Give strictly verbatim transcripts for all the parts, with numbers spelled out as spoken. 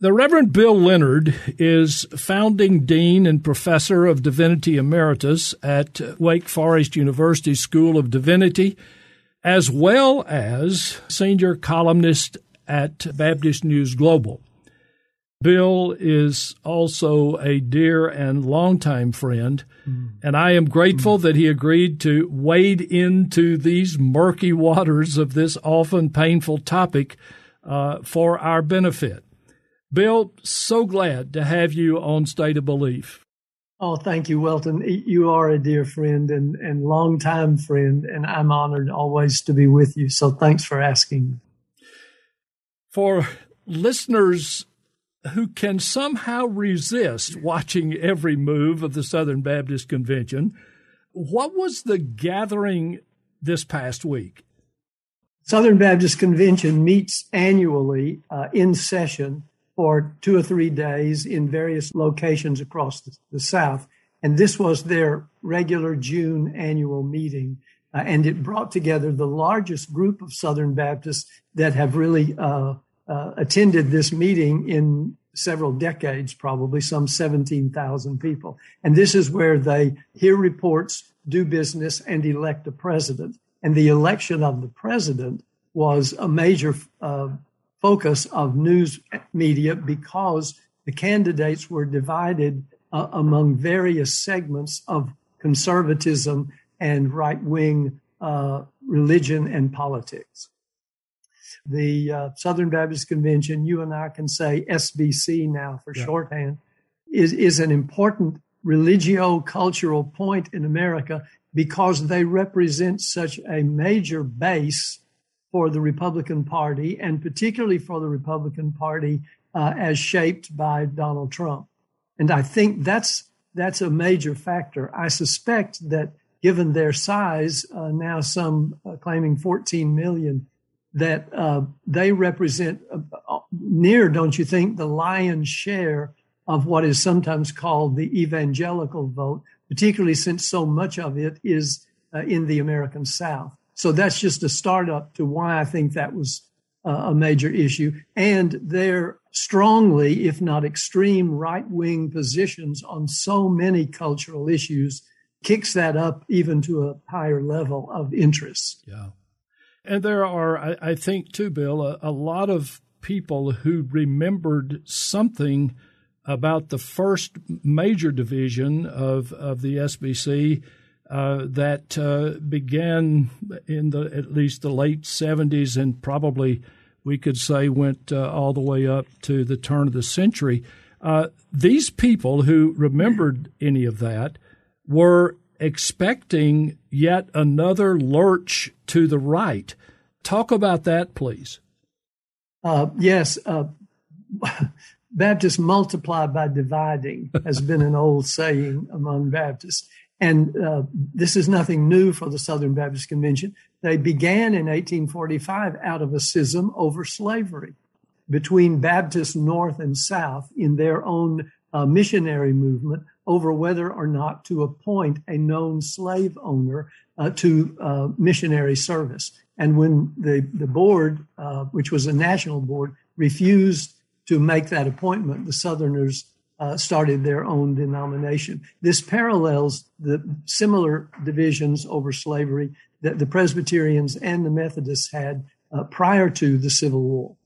The Reverend Bill Leonard is founding dean and professor of divinity emeritus at Wake Forest University School of Divinity, as well as senior columnist at Baptist News Global. Bill is also a dear and longtime friend, mm. and I am grateful mm. that he agreed to wade into these murky waters of this often painful topic uh, for our benefit. Bill, so glad to have you on State of Belief. Oh, thank you, Welton. You are a dear friend and, and longtime friend, and I'm honored always to be with you. So thanks for asking. For listeners who can somehow resist watching every move of the Southern Baptist Convention, what was the gathering this past week? Southern Baptist Convention meets annually uh, in session for two or three days in various locations across the, the South. And this was their regular June annual meeting. Uh, and it brought together the largest group of Southern Baptists that have really uh, uh, attended this meeting in several decades, probably some seventeen thousand people. And this is where they hear reports, do business, and elect a president. And the election of the president was a major uh, focus of news media because the candidates were divided uh, among various segments of conservatism and right-wing uh, religion and politics. The uh, Southern Baptist Convention, you and I can say S B C now for yeah. shorthand, is, is an important religio-cultural point in America because they represent such a major base for the Republican Party, and particularly for the Republican Party uh, as shaped by Donald Trump. And I think that's that's a major factor. I suspect that given their size, uh, now some uh, claiming fourteen million, that uh, they represent uh, near, don't you think, the lion's share of what is sometimes called the evangelical vote, particularly since so much of it is uh, in the American South. So that's just a startup to why I think that was uh, a major issue. And their strongly, if not extreme, right-wing positions on so many cultural issues kicks that up even to a higher level of interest. Yeah. And there are, I, I think, too, Bill, a, a lot of people who remembered something about the first major division of, of the S B C Uh, that uh, began in the at least the late seventies and probably we could say went uh, all the way up to the turn of the century. Uh, these people who remembered any of that were expecting yet another lurch to the right. Talk about that, please. Uh, yes. Uh, Baptists multiply by dividing has been an old saying among Baptists. And uh, this is nothing new for the Southern Baptist Convention. They began in eighteen forty-five out of a schism over slavery between Baptists North and South in their own uh, missionary movement over whether or not to appoint a known slave owner uh, to uh, missionary service. And when the, the board, uh, which was a national board, refused to make that appointment, the Southerners Uh, started their own denomination. This parallels the similar divisions over slavery that the Presbyterians and the Methodists had uh, prior to the Civil War.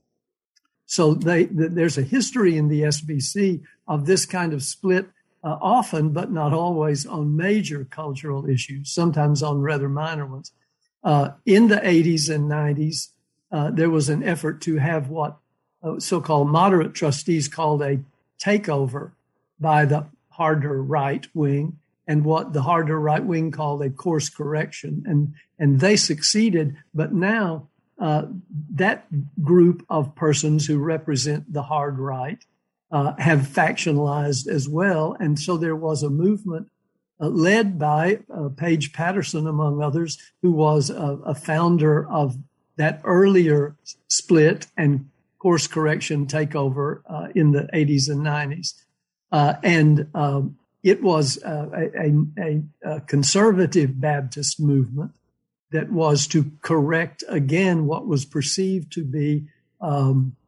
So they, th- there's a history in the S B C of this kind of split, uh, often but not always on major cultural issues, sometimes on rather minor ones. Uh, in the eighties and nineties, uh, there was an effort to have what uh, so-called moderate trustees called a takeover by the harder right wing and what the harder right wing called a course correction. And, and they succeeded. But now uh, that group of persons who represent the hard right uh, have factionalized as well. And so there was a movement uh, led by uh, Paige Patterson, among others, who was a, a founder of that earlier split and course correction takeover uh, in the eighties and nineties. Uh, and um, it was uh, a, a, a conservative Baptist movement that was to correct again what was perceived to be um,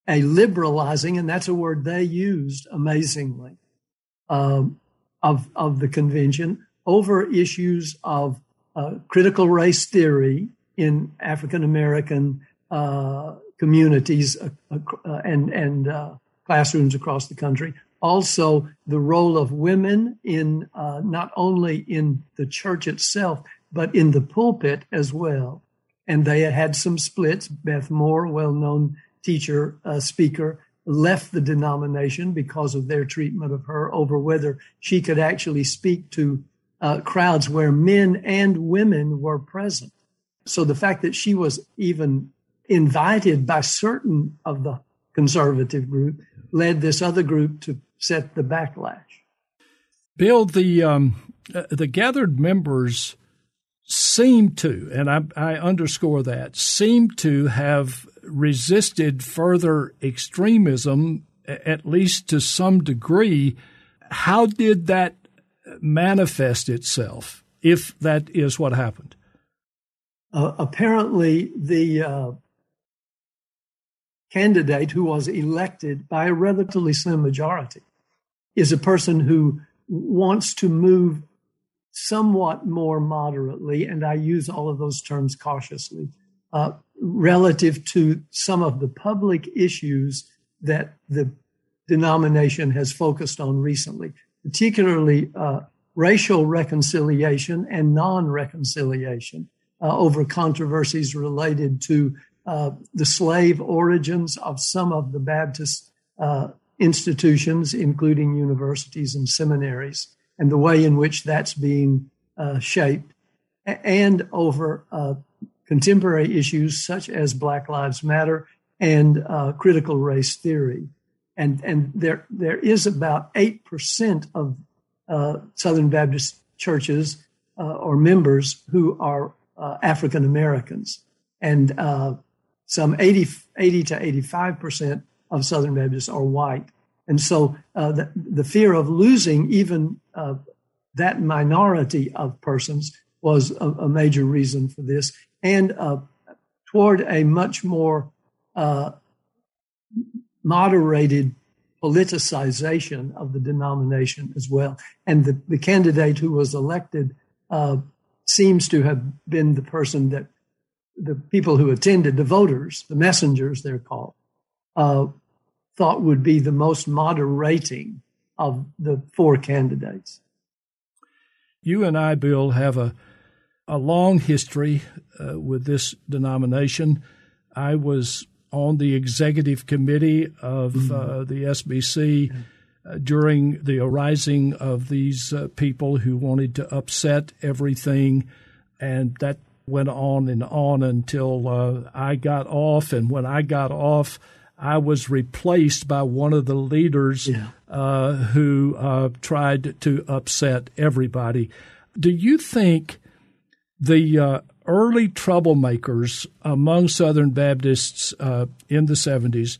a liberalizing, and that's a word they used amazingly, um, of, of the convention over issues of uh, critical race theory in African American uh, communities uh, uh, and, and uh, classrooms across the country. Also, the role of women in uh, not only in the church itself, but in the pulpit as well. And they had some splits. Beth Moore, well-known teacher, uh, speaker, left the denomination because of their treatment of her over whether she could actually speak to uh, crowds where men and women were present. So the fact that she was even invited by certain of the conservative group led this other group to set the backlash. Bill, the um, uh, the gathered members seem to, and I, I underscore that, seem to have resisted further extremism, at least to some degree. How did that manifest itself, if that is what happened? Uh, apparently, the uh, candidate who was elected by a relatively slim majority is a person who wants to move somewhat more moderately, and I use all of those terms cautiously, uh, relative to some of the public issues that the denomination has focused on recently, particularly uh, racial reconciliation and non-reconciliation uh, over controversies related to uh, the slave origins of some of the Baptist uh, institutions, including universities and seminaries, and the way in which that's being uh, shaped, and over uh, contemporary issues such as Black Lives Matter and uh, critical race theory. And, and there, there is about eight percent of uh, Southern Baptist churches uh, or members who are uh, African Americans, and uh, some eighty, eighty to eighty-five percent of Southern Baptists are white. And so uh, the, the fear of losing even uh, that minority of persons was a, a major reason for this, and uh, toward a much more uh, moderated politicization of the denomination as well. And the, the candidate who was elected uh, seems to have been the person that the people who attended, the voters, the messengers they're called, uh, thought would be the most moderating of the four candidates. You and I, Bill, have a, a long history uh, with this denomination. I was on the executive committee of mm-hmm. uh, the S B C uh, during the arising of these uh, people who wanted to upset everything, and that went on and on until uh, I got off. And when I got off, I was replaced by one of the leaders yeah. uh, who uh, tried to upset everybody. Do you think the uh, early troublemakers among Southern Baptists uh, in the seventies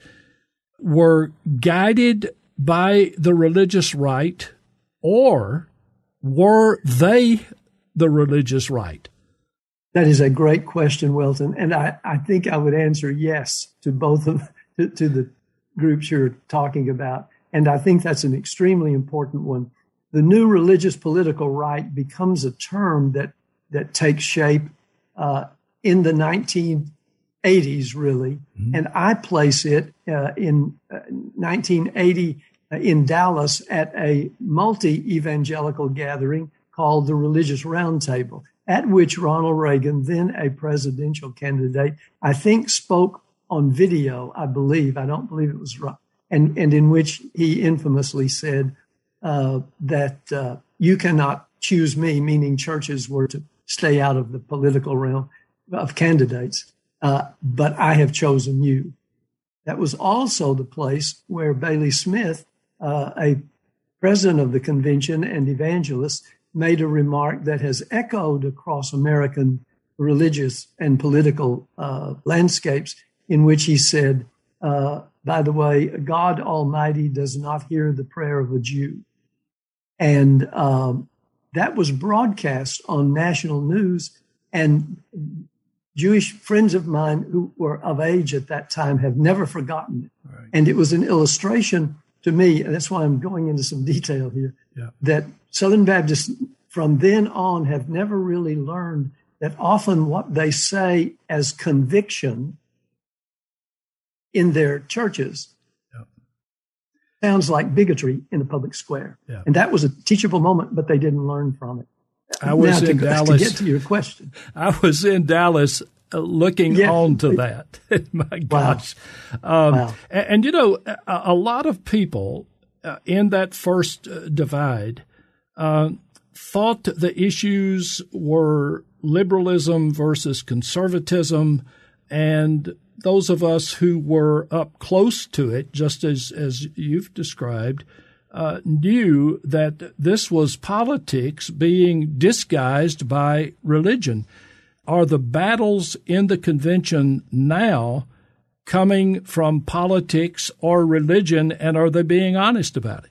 were guided by the religious right, or were they the religious right? That is a great question, Welton, and I, I think I would answer yes to both of to, to the groups you're talking about, and I think that's an extremely important one. The new religious political right becomes a term that that takes shape uh, in the nineteen eighties, really, mm-hmm. and I place it uh, in uh, nineteen eighty uh, in Dallas at a multi-evangelical gathering called the Religious Roundtable, at which Ronald Reagan, then a presidential candidate, I think spoke on video, I believe, I don't believe it was right, and, and in which he infamously said uh, that uh, you cannot choose me, meaning churches were to stay out of the political realm of candidates, uh, but I have chosen you. That was also the place where Bailey Smith, uh, a president of the convention and evangelist, made a remark that has echoed across American religious and political uh, landscapes, in which he said, uh, by the way, God Almighty does not hear the prayer of a Jew. And um, that was broadcast on national news. And Jewish friends of mine who were of age at that time have never forgotten it. Right. And it was an illustration to me, and that's why I'm going into some detail here, yeah. that Southern Baptists from then on have never really learned that often what they say as conviction in their churches yeah. sounds like bigotry in the public square. Yeah. And that was a teachable moment, but they didn't learn from it. I was now, in to, Dallas. To get to your question. I was in Dallas uh, looking yeah. on to that. My gosh. Wow. Um, wow. And, and, you know, a, a lot of people uh, in that first uh, divide uh, thought the issues were liberalism versus conservatism, and those of us who were up close to it, just as, as you've described, Uh, knew that this was politics being disguised by religion. Are the battles in the convention now coming from politics or religion, and are they being honest about it?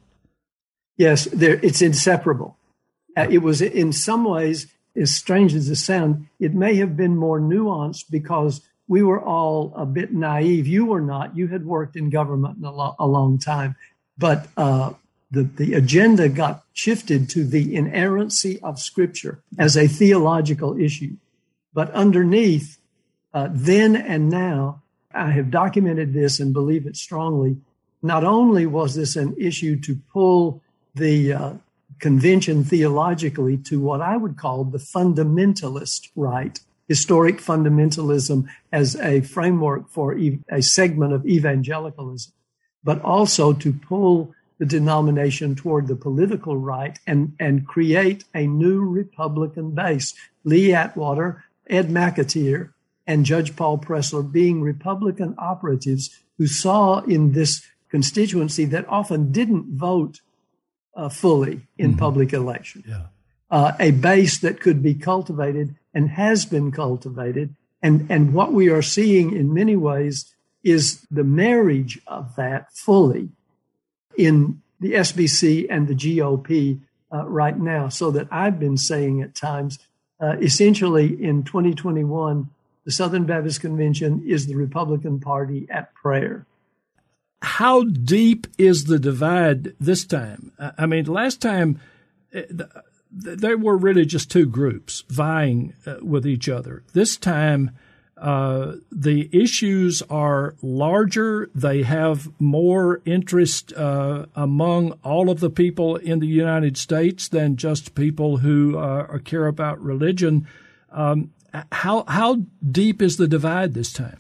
Yes, it's inseparable. Uh, it was in some ways, as strange as it sounds, it may have been more nuanced because we were all a bit naive. You were not. You had worked in government a, lo- a long time. But uh, The, the agenda got shifted to the inerrancy of Scripture as a theological issue. But underneath, uh, then and now, I have documented this and believe it strongly. Not only was this an issue to pull the uh, convention theologically to what I would call the fundamentalist right, historic fundamentalism as a framework for ev- a segment of evangelicalism, but also to pull the denomination toward the political right and, and create a new Republican base. Lee Atwater, Ed McAteer, and Judge Paul Pressler being Republican operatives who saw in this constituency that often didn't vote uh, fully in mm-hmm. public election, yeah. uh, a base that could be cultivated and has been cultivated. And, and what we are seeing in many ways is the marriage of that fully in the S B C and the G O P uh, right now, so that I've been saying at times, uh, essentially in twenty twenty-one, the Southern Baptist Convention is the Republican Party at prayer. How deep is the divide this time? I mean, last time there were really just two groups vying with each other. This time, Uh, the issues are larger. They have more interest uh, among all of the people in the United States than just people who uh, care about religion. Um, how how deep is the divide this time?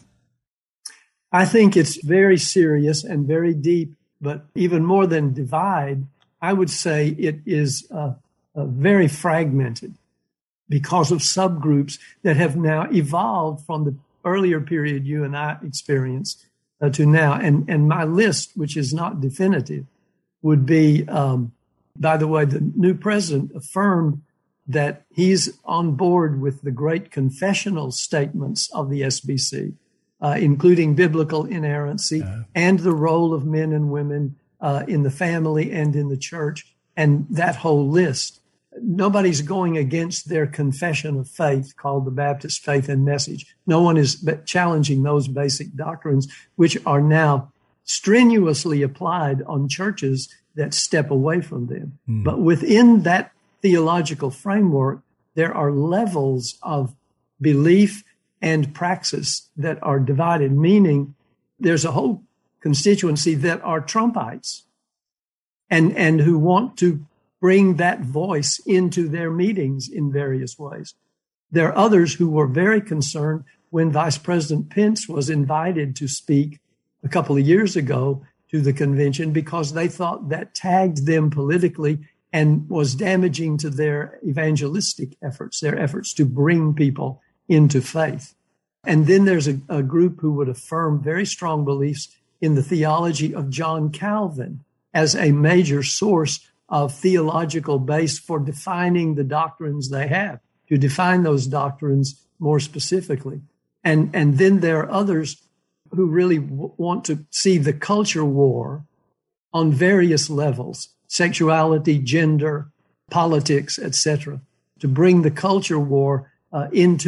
I think it's very serious and very deep, but even more than divide, I would say it is uh, uh, very fragmented, because of subgroups that have now evolved from the earlier period you and I experienced uh, to now. And, and my list, which is not definitive, would be, um, by the way, the new president affirmed that he's on board with the great confessional statements of the S B C, uh, including biblical inerrancy yeah. and the role of men and women uh, in the family and in the church, and that whole list. Nobody's going against their confession of faith called the Baptist Faith and Message. No one is challenging those basic doctrines, which are now strenuously applied on churches that step away from them. Mm. But within that theological framework, there are levels of belief and praxis that are divided, meaning there's a whole constituency that are Trumpites and, and who want to bring that voice into their meetings in various ways. There are others who were very concerned when Vice President Pence was invited to speak a couple of years ago to the convention because they thought that tagged them politically and was damaging to their evangelistic efforts, their efforts to bring people into faith. And then there's a, a group who would affirm very strong beliefs in the theology of John Calvin as a major source of theological base for defining the doctrines they have, to define those doctrines more specifically. And, and then there are others who really w- want to see the culture war on various levels, sexuality, gender, politics, et cetera, to bring the culture war uh, into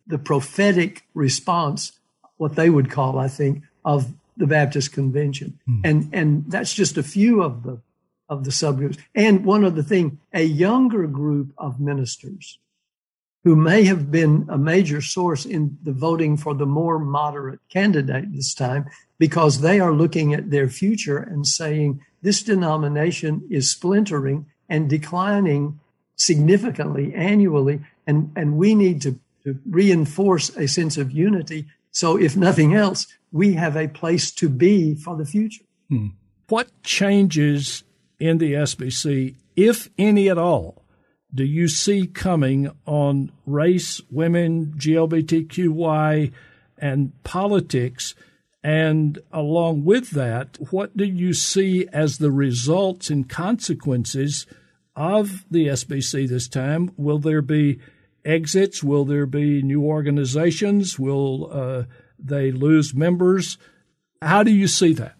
the prophetic response, what they would call, I think, of the Baptist Convention. Mm. And and that's just a few of the of the subgroups. And one other thing, a younger group of ministers who may have been a major source in the voting for the more moderate candidate this time, because they are looking at their future and saying this denomination is splintering and declining significantly annually, and, and we need to, to reinforce a sense of unity. So if nothing else, we have a place to be for the future. Hmm. What changes in the S B C, if any at all, do you see coming on race, women, G L B T Q Y, and politics? And along with that, what do you see as the results and consequences of the S B C this time? Will there be exits? Will there be new organizations? Will uh, they lose members? How do you see that?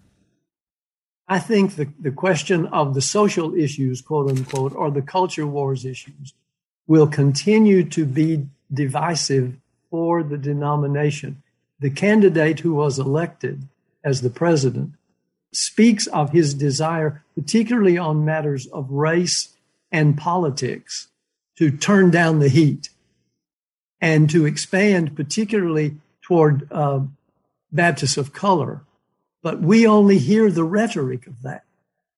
I think the, the question of the social issues, quote unquote, or the culture wars issues will continue to be divisive for the denomination. The candidate who was elected as the president speaks of his desire, particularly on matters of race and politics, to turn down the heat and to expand particularly toward uh, Baptists of color. But we only hear the rhetoric of that.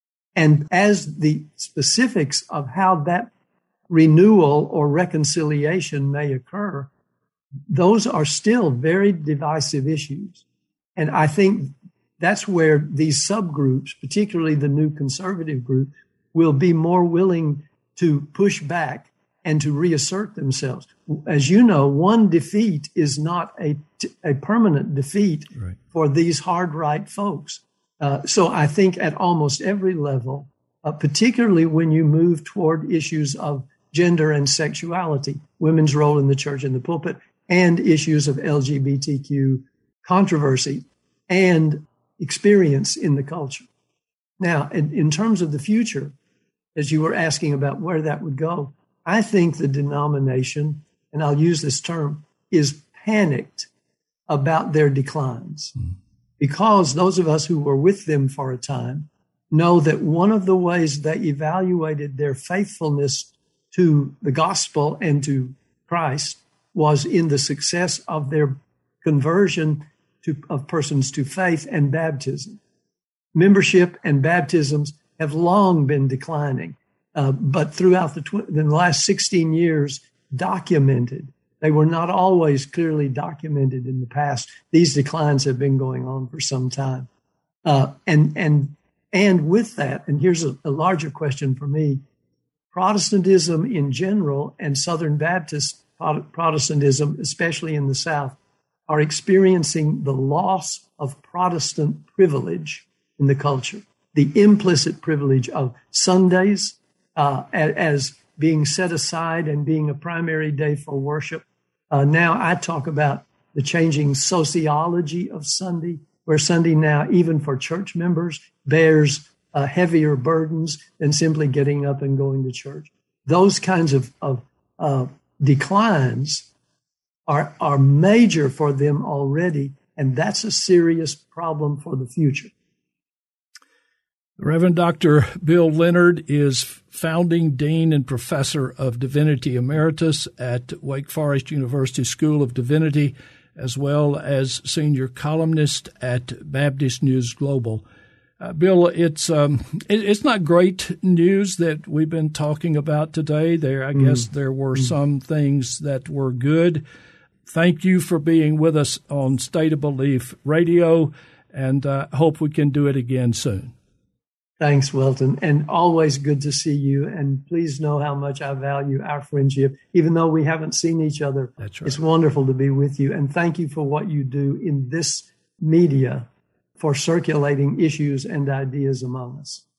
And as the specifics of how that renewal or reconciliation may occur, those are still very divisive issues. And I think that's where these subgroups, particularly the new conservative group, will be more willing to push back and to reassert themselves. As you know, one defeat is not a, a permanent defeat right. for these hard right folks. Uh, so I think at almost every level, uh, particularly when you move toward issues of gender and sexuality, women's role in the church and the pulpit, and issues of L G B T Q controversy and experience in the culture. Now, in, in terms of the future, as you were asking about where that would go, I think the denomination, and I'll use this term, is panicked about their declines. Mm. Because those of us who were with them for a time know that one of the ways they evaluated their faithfulness to the gospel and to Christ was in the success of their conversion to, of persons to faith and baptism. Membership and baptisms have long been declining. Uh, but throughout the, tw- the last sixteen years, documented. They were not always clearly documented in the past. These declines have been going on for some time. Uh, and, and, and with that, and here's a, a larger question for me, Protestantism in general and Southern Baptist Protestantism, especially in the South, are experiencing the loss of Protestant privilege in the culture, the implicit privilege of Sundays, Uh, as being set aside and being a primary day for worship. Uh, now I talk about the changing sociology of Sunday, where Sunday now, even for church members, bears uh, heavier burdens than simply getting up and going to church. Those kinds of, of uh, declines are, are major for them already, and that's a serious problem for the future. Reverend Doctor Bill Leonard is founding dean and professor of divinity emeritus at Wake Forest University School of Divinity, as well as senior columnist at Baptist News Global. Uh, Bill, it's um, it, it's not great news that we've been talking about today. There, I mm. guess there were mm. some things that were good. Thank you for being with us on State of Belief Radio, and uh, hope we can do it again soon. Thanks, Welton, and always good to see you. And please know how much I value our friendship, even though we haven't seen each other. That's right. It's wonderful to be with you. And thank you for what you do in this media for circulating issues and ideas among us.